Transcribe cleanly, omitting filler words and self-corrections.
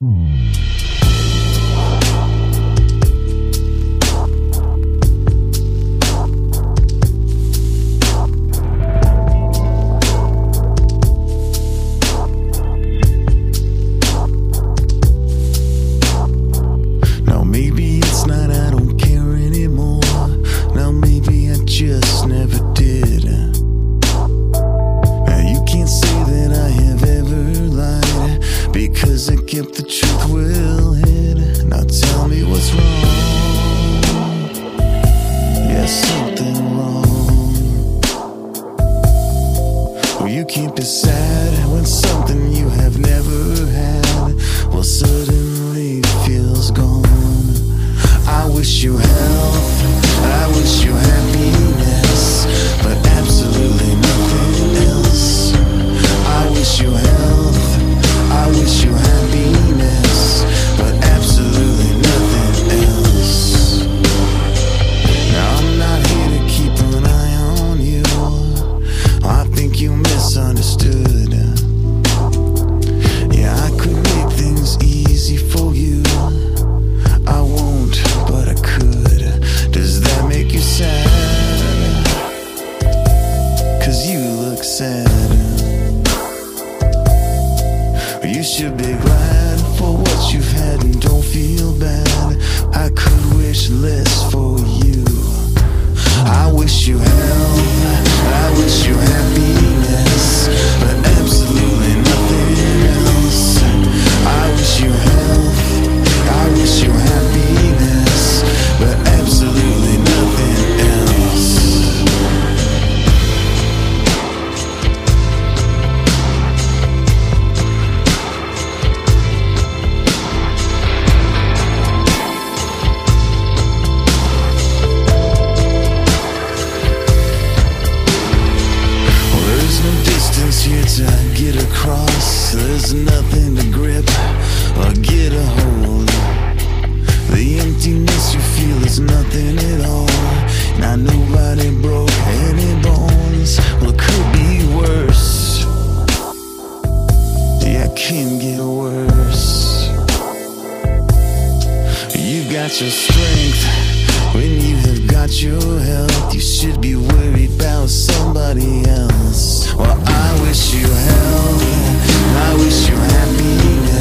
Now maybe it's not, I don't care anymore. Now maybe I just never did. Now you can't say that I have ever lied, because I kept the truth well hid. Now tell me what's wrong. Yeah, something wrong. Well, you can't be sad when something you have never had, well, suddenly feels gone. I wish you health, I wish you happiness, but absolutely nothing else. I wish you health, I wish you happiness, but absolutely nothing else. Now I'm not here to keep an eye on you. I think you misunderstood. Yeah, I could make things easy for you. I won't, but I could. Does that make you sad? 'Cause you look sad. You should be glad for what you've had and don't feel bad. I could wish less for you. I wish you health, I wish you happiness, but absolutely nothing else. I wish you health, I wish you happiness, but absolutely nothing else. Well, there's no distance here to get across. There's nothing to grip or get a hold. The emptiness you feel is nothing at all. Now nobody broke any bones. Well, it could be worse. Yeah, it can get worse. You got your strength when you have got your health. You should be worried about somebody else. Well, I wish you health, I wish you happiness,